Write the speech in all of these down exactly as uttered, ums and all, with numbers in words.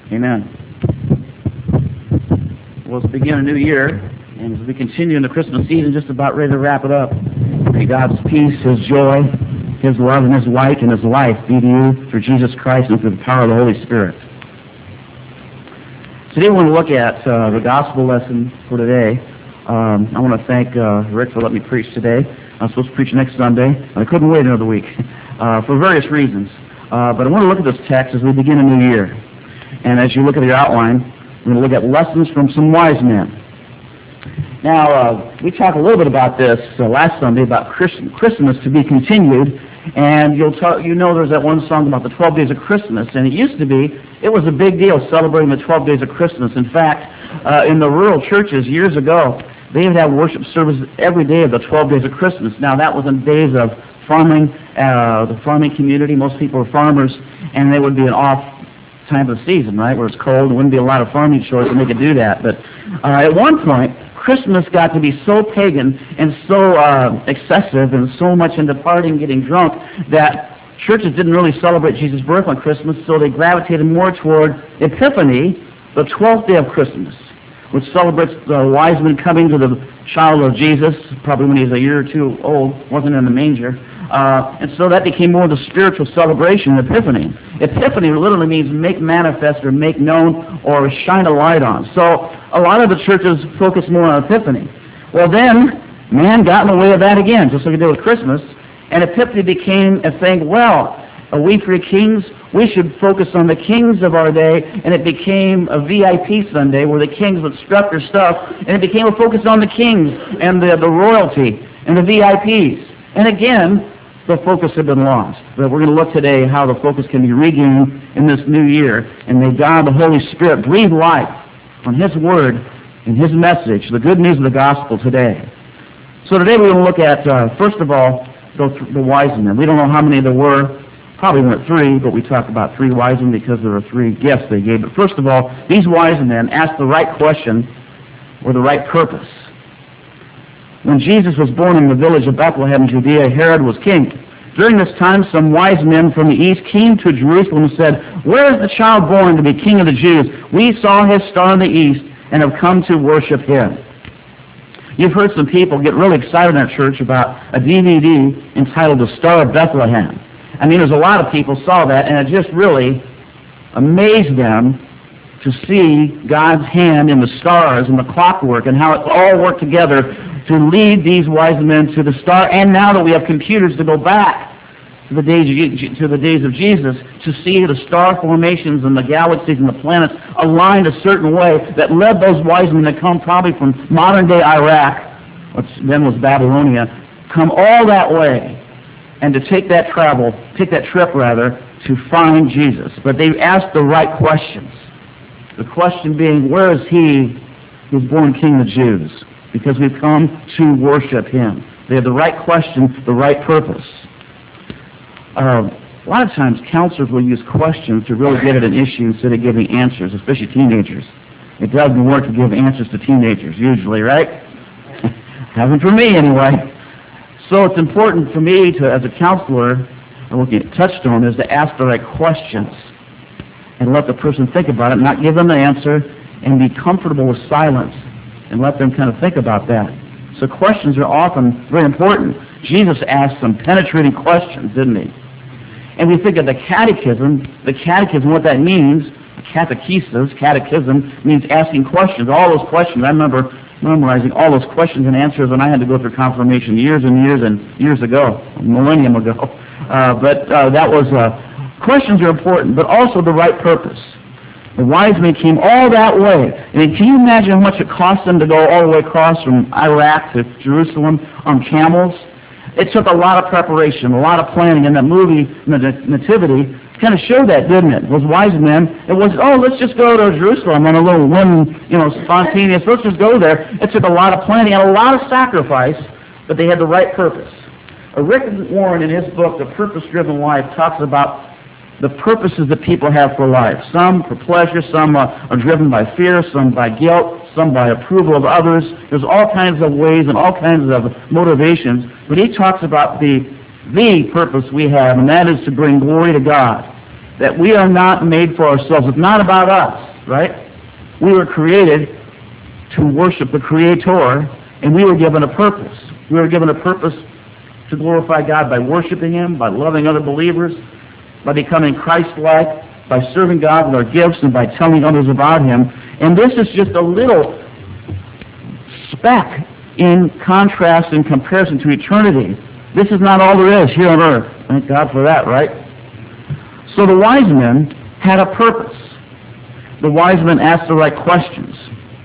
Amen. Well, let's begin a new year, and as we continue in the Christmas season, just about ready to wrap it up. May God's peace, His joy, His love, and His light, and His life be to you through Jesus Christ and through the power of the Holy Spirit. Today we want to look at uh, the gospel lesson for today. Um, I want to thank uh, Rick for letting me preach today. I'm supposed to preach next Sunday. I couldn't wait another week uh, for various reasons. Uh, but I want to look at this text as we begin a new year. And as you look at your outline, we're going to look at lessons from some wise men. Now, uh, we talked a little bit about this uh, last Sunday about Christmas to be continued. And you'll talk, you know there's that one song about the twelve days of Christmas. And it used to be, it was a big deal celebrating the twelve days of Christmas. In fact, uh, in the rural churches years ago, they would have worship services every day of the twelve days of Christmas. Now, that was in days of farming, uh, the farming community. Most people were farmers, and they would be an off time of the season, right, where it's cold. There wouldn't be a lot of farming chores, and they could do that. But uh, at one point, Christmas got to be so pagan and so uh, excessive and so much into partying, getting drunk, that churches didn't really celebrate Jesus' birth on Christmas, so they gravitated more toward Epiphany, the twelfth day of Christmas, which celebrates the wise men coming to the child of Jesus, probably when he was a year or two old, wasn't in the manger. Uh, and so that became more the spiritual celebration of Epiphany. Epiphany literally means make manifest or make known or shine a light on. So a lot of the churches focus more on Epiphany. Well, then, man got in the way of that again, just like it did with Christmas, and Epiphany became a thing, well, are we free kings? We should focus on the kings of our day, and it became a V I P Sunday where the kings would strut their stuff, and it became a focus on the kings and the, the royalty and the V I Ps. And again, the focus had been lost. But we're going to look today how the focus can be regained in this new year, and may God, the Holy Spirit, breathe life on His Word and His message, the good news of the gospel today. So today we're going to look at, uh, first of all, the, the wise men. We don't know how many there were. Probably weren't three, but we talk about three wise men because there were three gifts they gave. But first of all, these wise men asked the right question or the right purpose. When Jesus was born in the village of Bethlehem, Judea, Herod was king. During this time, some wise men from the east came to Jerusalem and said, "Where is the child born to be king of the Jews? We saw his star in the east and have come to worship him." You've heard some people get really excited in our church about a D V D entitled The Star of Bethlehem. I mean, there's a lot of people saw that, and it just really amazed them to see God's hand in the stars and the clockwork and how it all worked together to lead these wise men to the star. And now that we have computers to go back to the days of, to the days of Jesus, to see the star formations and the galaxies and the planets aligned a certain way that led those wise men that come probably from modern-day Iraq, which then was Babylonia, come all that way, and to take that travel, take that trip rather, to find Jesus. But they asked the right questions. The question being, where is He who was born King of the Jews? Because we've come to worship Him. They have the right question, the right purpose. Uh, a lot of times counselors will use questions to really get at an issue instead of giving answers, especially teenagers. It doesn't work to give answers to teenagers usually, right? Hasn't for me anyway. So it's important for me to, as a counselor, and what you touched on, is to ask the right questions and let the person think about it, not give them the answer, and be comfortable with silence and let them kind of think about that. So questions are often very important. Jesus asked some penetrating questions, didn't He? And we think of the catechism, the catechism, what that means, catechesis, catechism, means asking questions, all those questions. I remember memorizing all those questions and answers when I had to go through confirmation years and years and years ago, a millennium ago. Uh, but uh, that was, uh, questions are important, but also the right purpose. The wise men came all that way. And can you imagine how much it cost them to go all the way across from Iraq to Jerusalem on camels? It took a lot of preparation, a lot of planning, and that movie, Nativity, kind of showed that, didn't it? Those wise men, it was, oh, let's just go to Jerusalem on a little whim, you know, spontaneous, let's just go there. It took a lot of planning and a lot of sacrifice, but they had the right purpose. Uh, Rick Warren, in his book, The Purpose-Driven Life, talks about the purposes that people have for life. Some for pleasure, some uh, are driven by fear, some by guilt, some by approval of others. There's all kinds of ways and all kinds of motivations, but he talks about the the purpose we have, and that is to bring glory to God. that we are not made for ourselves. It's not about us, right? We were created to worship the Creator, and we were given a purpose. We were given a purpose to glorify God by worshiping Him, by loving other believers, by becoming Christ-like, by serving God with our gifts, and by telling others about Him. And this is just a little speck in contrast and comparison to eternity. This is not all there is here on earth. Thank God for that, right? So the wise men had a purpose. The wise men asked the right questions.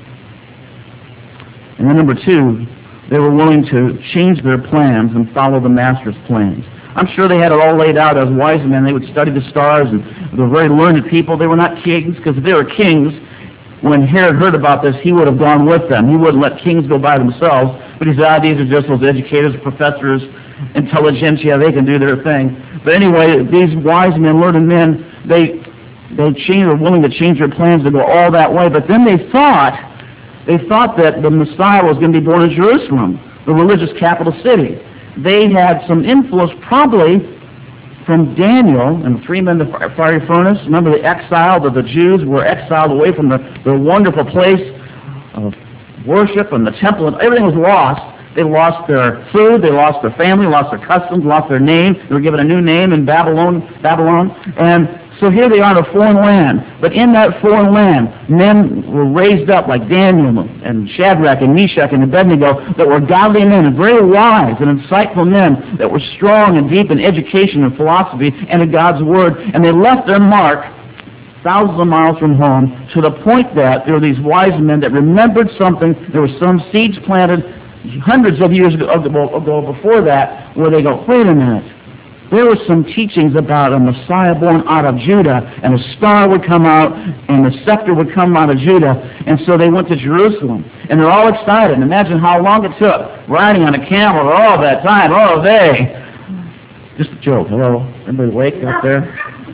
And then number two, they were willing to change their plans and follow the Master's plans. I'm sure they had it all laid out as wise men. They would study the stars, and they were very learned people. They were not kings, because if they were kings, when Herod heard about this, he would have gone with them. He wouldn't let kings go by themselves. But he said, ah, these are just those educators, professors, intelligentsia, they can do their thing. But anyway, these wise men, learned men, they they changed, were willing to change their plans to go all that way. But then they thought, they thought that the Messiah was going to be born in Jerusalem, the religious capital city. They had some influence probably from Daniel and the three men in the fiery furnace. Remember the exile, that the Jews were exiled away from the, their wonderful place of worship, and the temple, and everything was lost. They lost their food, they lost their family, lost their customs, lost their name. They were given a new name in Babylon. Babylon. And so here they are in a foreign land. But in that foreign land, men were raised up like Daniel and Shadrach and Meshach and Abednego that were godly men and very wise and insightful men that were strong and deep in education and philosophy and in God's Word. And they left their mark thousands of miles from home, to the point that there were these wise men that remembered something. There were some seeds planted hundreds of years ago, ago before that, where they go, wait a minute. There were some teachings about a Messiah born out of Judah, and a star would come out, and the scepter would come out of Judah. And so they went to Jerusalem, and they're all excited. Imagine how long it took, riding on a camel all that time. Oh, they. Just a joke. Hello? Everybody awake out there?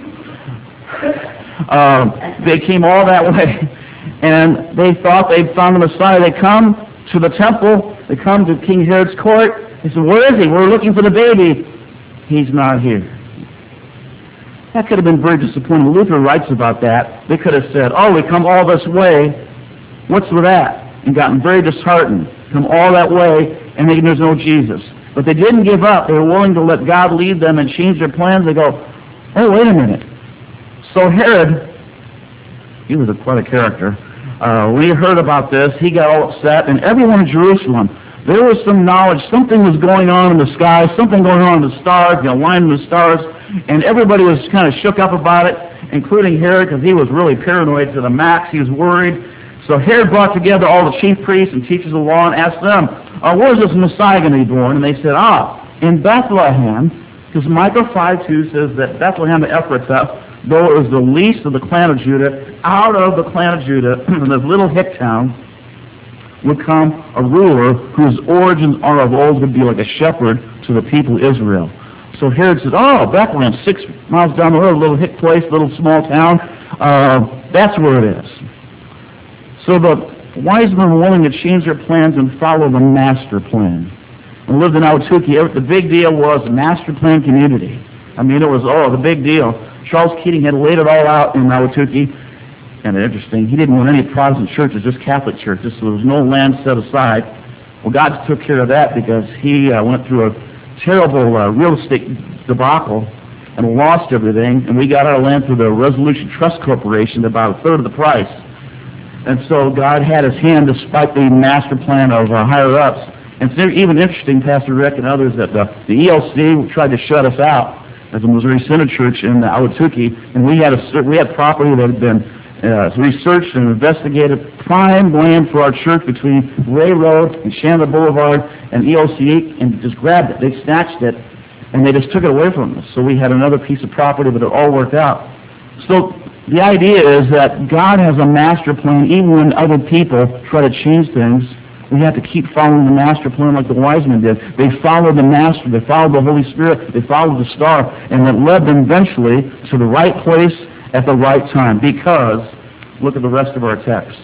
Um, they came all that way, and they thought they'd found the Messiah. They come to the temple. They come to King Herod's court. They said, where is he? We're looking for the baby. He's not here. That could have been very disappointing. Luther writes about that. They could have said, oh, we come all this way. What's with that? And gotten very disheartened. Come all that way, and they, there's no Jesus. But they didn't give up. They were willing to let God lead them and change their plans. They go, oh, wait a minute. So Herod, he was a, quite a character. Uh, when he heard about this, he got all upset, and everyone in Jerusalem, there was some knowledge, something was going on in the sky, something going on in the stars, the alignment of the stars, and everybody was kind of shook up about it, including Herod, because he was really paranoid to the max. He was worried. So Herod brought together all the chief priests and teachers of the law and asked them, uh, where is this Messiah going to be born? And they said, ah, in Bethlehem, because Micah five two says that Bethlehem Ephrathah, though it was the least of the clan of Judah, out of the clan of Judah, in this little hick town, would come a ruler whose origins are of old, would be like a shepherd to the people of Israel. So Herod said, oh, Bethlehem, six miles down the road, a little hick place, little small town, uh, that's where it is. So the wise men were willing to change their plans and follow the master plan. And lived in Ahwatukee. The big deal was master plan community. I mean, it was, oh, the big deal. Charles Keating had laid it all out in Ahwatukee. And interesting, he didn't want any Protestant churches, just Catholic churches, so there was no land set aside. Well, God took care of that because he uh, went through a terrible uh, real estate debacle and lost everything, and we got our land through the Resolution Trust Corporation at about a third of the price. And so God had his hand despite the master plan of uh, higher-ups. And it's even interesting, Pastor Rick and others, that the, the E L C tried to shut us out as a Missouri Synod Church in Ahwatukee, and we had a, we had property that had been Uh, researched and investigated, prime land for our church between Ray Road and Chandler Boulevard and E O C, and just grabbed it. They snatched it, and they just took it away from us. So we had another piece of property, but it all worked out. So the idea is that God has a master plan. Even when other people try to change things, we have to keep following the master plan like the wise men did. They followed the master. They followed the Holy Spirit. They followed the star, and it led them eventually to the right place at the right time. Because, look at the rest of our text.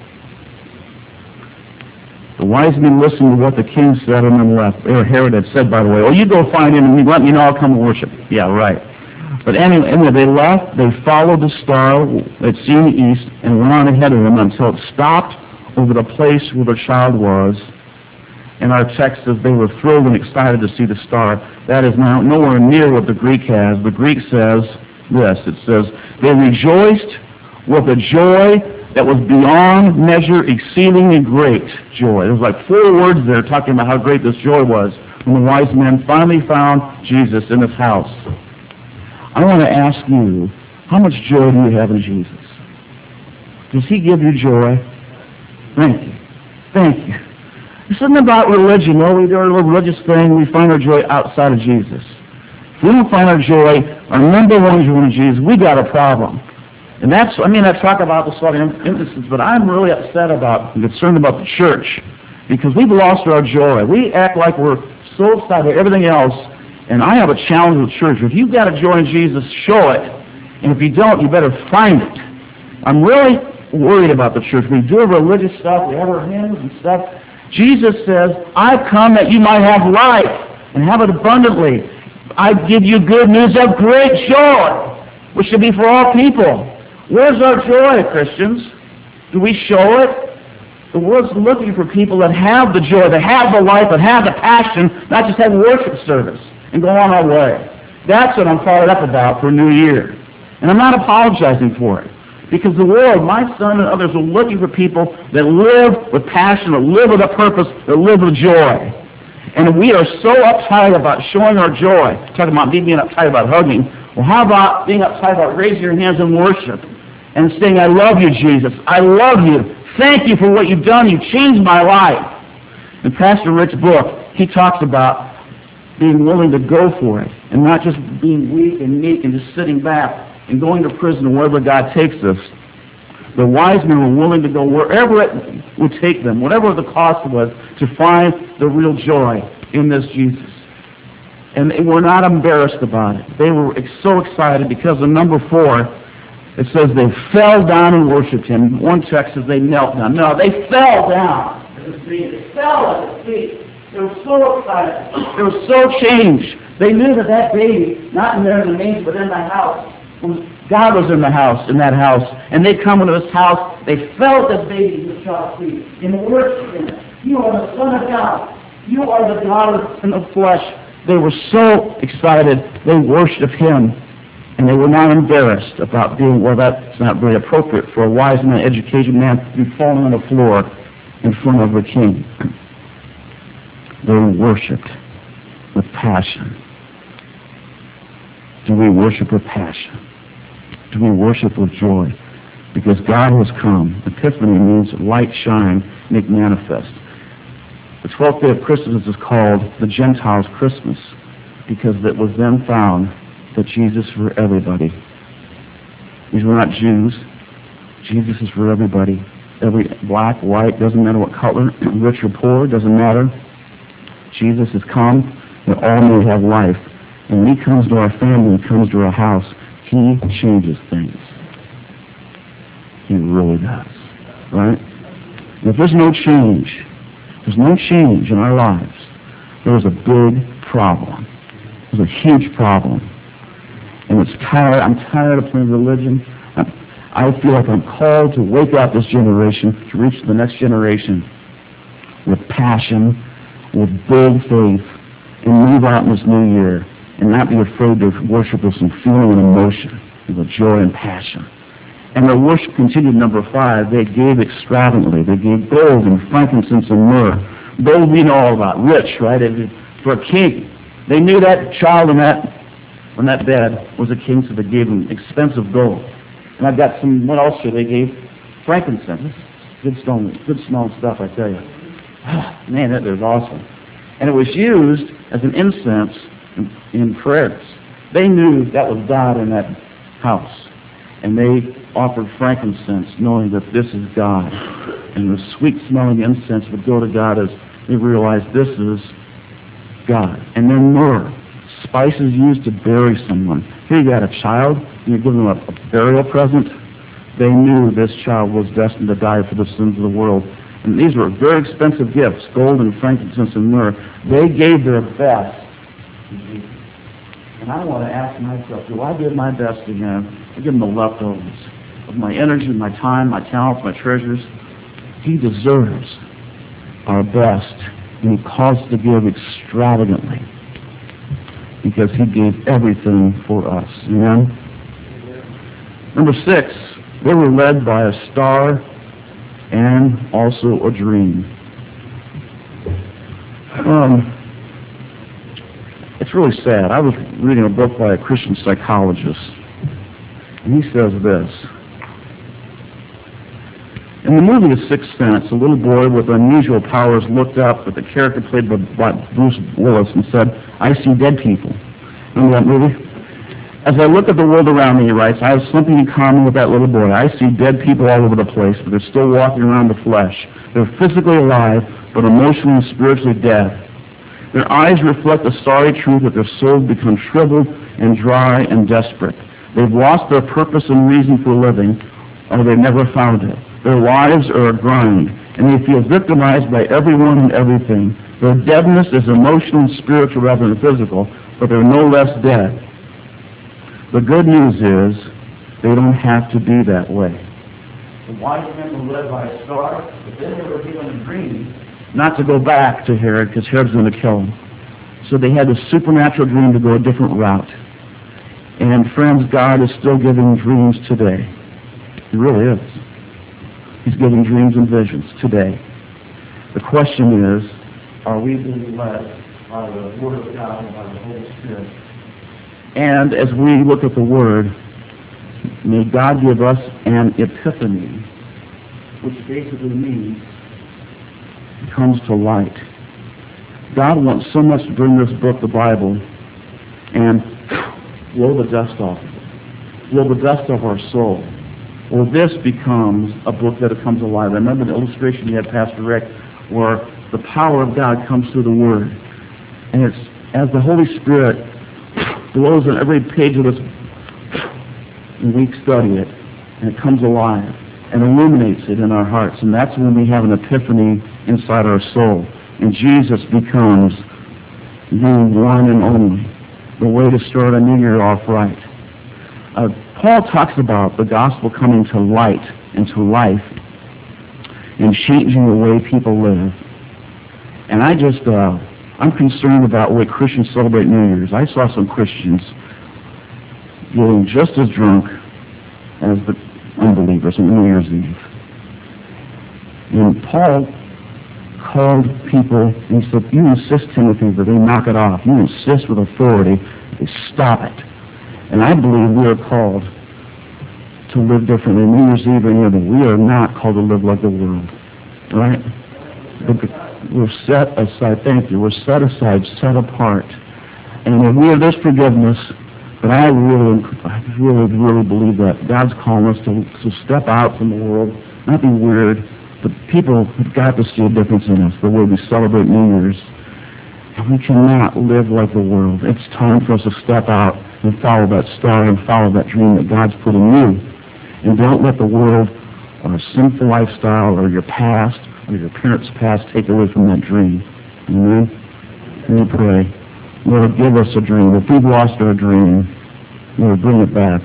The wise men listened to what the king said and then left. Or Herod had said, by the way, oh, you go find him and let me know, I'll come and worship. Yeah, right. But anyway, anyway, they left, they followed the star they'd seen the east, and went on ahead of them until it stopped over the place where the child was. And our text says they were thrilled and excited to see the star. That is now nowhere near what the Greek has. The Greek says this. It says, they rejoiced with a joy that was beyond measure, exceedingly great joy. There's like four words there talking about how great this joy was when the wise men finally found Jesus in his house. I want to ask you, how much joy do you have in Jesus? Does he give you joy? Thank you. Thank you. This isn't about religion. Well, we do a little religious thing. We find our joy outside of Jesus. If we don't find our joy, our number one joy in Jesus, we got a problem. And that's, I mean, I talk about this sort of instances, but I'm really upset about and concerned about the church because we've lost our joy. We act like we're so excited about everything else, and I have a challenge with the church. If you've got a joy in Jesus, show it. And if you don't, you better find it. I'm really worried about the church. We do religious stuff. We have our hymns and stuff. Jesus says, I've come that you might have life and have it abundantly. I give you good news of great joy, which should be for all people. Where's our joy, Christians? Do we show it? The world's looking for people that have the joy, that have the life, that have the passion, not just have worship service and go on our way. That's what I'm fired up about for New Year. And I'm not apologizing for it. Because the world, my son and others, are looking for people that live with passion, that live with a purpose, that live with joy. And we are so uptight about showing our joy, talking about me being uptight about hugging. Well, how about being uptight about raising your hands in worship and saying, I love you, Jesus. I love you. Thank you for what you've done. You've changed my life. In Pastor Rick's book, he talks about being willing to go for it and not just being weak and meek and just sitting back and going to prison or wherever God takes us. The wise men were willing to go wherever it would take them, whatever the cost was, to find the real joy in this Jesus. And they were not embarrassed about it. They were so excited because in number four, it says they fell down and worshipped him. One text says they knelt down. No, they fell down at his feet. They fell at his feet. They were so excited. They were so changed. They knew that that baby, not in there in the manger, but in the house, God was in the house, in that house, and they come into his house. They felt the baby in the child's feet and worshiped him. You are the Son of God. You are the God in the flesh. They were so excited. They worshipped him, and they were not embarrassed about being, well, that's not very appropriate for a wise man, educated man to be falling on the floor in front of a king. They worshipped with passion. Do we worship with passion? Do we worship with joy? Because God has come. Epiphany means light shine, make manifest. The twelfth day of Christmas is called the Gentiles' Christmas because it was then found that Jesus is for everybody. These were not Jews. Jesus is for everybody. Every black, white, doesn't matter what color, rich or poor, doesn't matter. Jesus has come that all may have life. And when he comes to our family, he comes to our house, he changes things. He really does. Right? If there's no change, there's no change in our lives, there is a big problem. There's a huge problem. And it's tired. I'm tired of playing religion. I'm, I feel like I'm called to wake up this generation, to reach the next generation with passion, with bold faith, and move out in this new year and not be afraid to worship with some feeling and emotion, with joy and passion. And their worship continued, number five. They gave extravagantly. They gave gold and frankincense and myrrh. Gold we know all about. Rich, right? For a king. They knew that child in that, on that bed was a king, so they gave him expensive gold. And I've got some, what else should they gave? Frankincense. Good stone, good smelling stuff, I tell you. Man, that is awesome. And it was used as an incense in, in prayers. They knew that was God in that house. And they offered frankincense, knowing that this is God. And the sweet-smelling incense would go to God as they realized this is God. And then myrrh, spices used to bury someone. Here you got a child, and you're giving them a, a burial present. They knew this child was destined to die for the sins of the world. And these were very expensive gifts, gold and frankincense and myrrh. They gave their best. And And I want to ask myself, do I give my best to him? I give him the leftovers of my energy, my time, my talents, my treasures. He deserves our best, and he calls to give extravagantly because he gave everything for us. Amen? Number six, they were led by a star and also a dream. Um, it's really sad. I was reading a book by a Christian psychologist, and he says this. In the movie The Sixth Sense, a little boy with unusual powers looked up at the character played by Bruce Willis and said, "I see dead people." Remember that movie? As I look at the world around me, he writes, I have something in common with that little boy. I see dead people all over the place, but they're still walking around the flesh. They're physically alive, but emotionally and spiritually dead. Their eyes reflect the sorry truth that their souls become shriveled and dry and desperate. They've lost their purpose and reason for living, or they've never found it. Their lives are a grind, and they feel victimized by everyone and everything. Their deadness is emotional and spiritual rather than physical, but they're no less dead. The good news is they don't have to be that way. The wise men were led by a star, but then they were given a dream not to go back to Herod because Herod's going to kill him. So they had a supernatural dream to go a different route. And friends, God is still giving dreams today. He really is. He's giving dreams and visions today. The question is, are we being led by the Word of God and by the Holy Spirit? And as we look at the Word, may God give us an epiphany, which basically means it comes to light. God wants so much to bring this book, the Bible, and blow the dust off of it, blow the dust off our soul. Well, this becomes a book that it comes alive. I remember the illustration you had, Pastor Rick, where the power of God comes through the Word. And it's as the Holy Spirit blows on every page of this, and we study it, and it comes alive and illuminates it in our hearts. And that's when we have an epiphany inside our soul. And Jesus becomes the one and only, the way to start a new year off right. Uh, Paul talks about the gospel coming to light and to life and changing the way people live. And I just, uh, I'm concerned about the way Christians celebrate New Year's. I saw some Christians getting just as drunk as the unbelievers on New Year's Eve. And Paul called people and said, you insist, Timothy, that they knock it off. You insist with authority, they stop it. And I believe we are called to live differently. New Year's Eve or anything. We are not called to live like the world. Right? We're set aside, thank you, we're set aside, set apart. And if we have this forgiveness, but I really, I really, really believe that God's calling us to, to step out from the world, not be weird, but people have got to see a difference in us, the way we celebrate New Year's. And we cannot live like the world. It's time for us to step out and follow that star and follow that dream that God's put in you. And don't let the world or a sinful lifestyle or your past or your parents' past take away from that dream. Amen? Let me pray. Lord, give us a dream. If we've lost our dream, Lord, bring it back.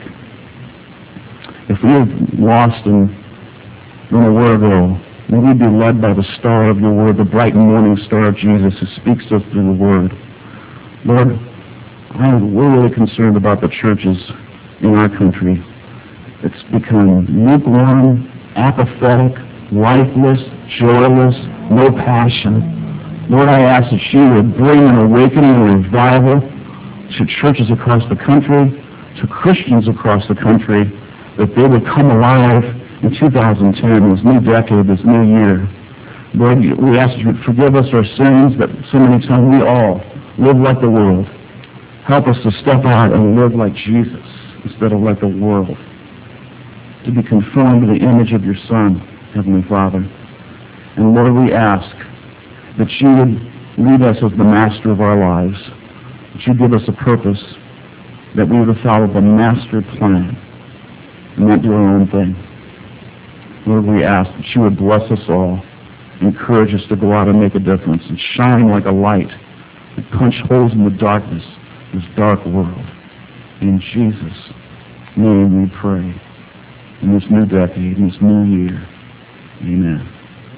If we have lost and run away ago, may we be led by the star of your word, the bright morning star of Jesus who speaks to us through the word. Lord, I'm, we're really concerned about the churches in our country. It's become lukewarm, apathetic, lifeless, joyless, no passion. Lord, I ask that you would bring an awakening and revival to churches across the country, to Christians across the country, that they would come alive in two thousand ten, this new decade, this new year. Lord, we ask that you would forgive us our sins, that so many times we all live like the world. Help us to step out and live like Jesus instead of like the world, to be conformed to the image of your Son, Heavenly Father. And Lord, we ask that you would lead us as the master of our lives, that you give us a purpose, that we would follow the master plan and not do our own thing. Lord, we ask that you would bless us all, encourage us to go out and make a difference and shine like a light and punch holes in the darkness of this dark world. In Jesus' name we pray. In this new decade, in this new year. Amen.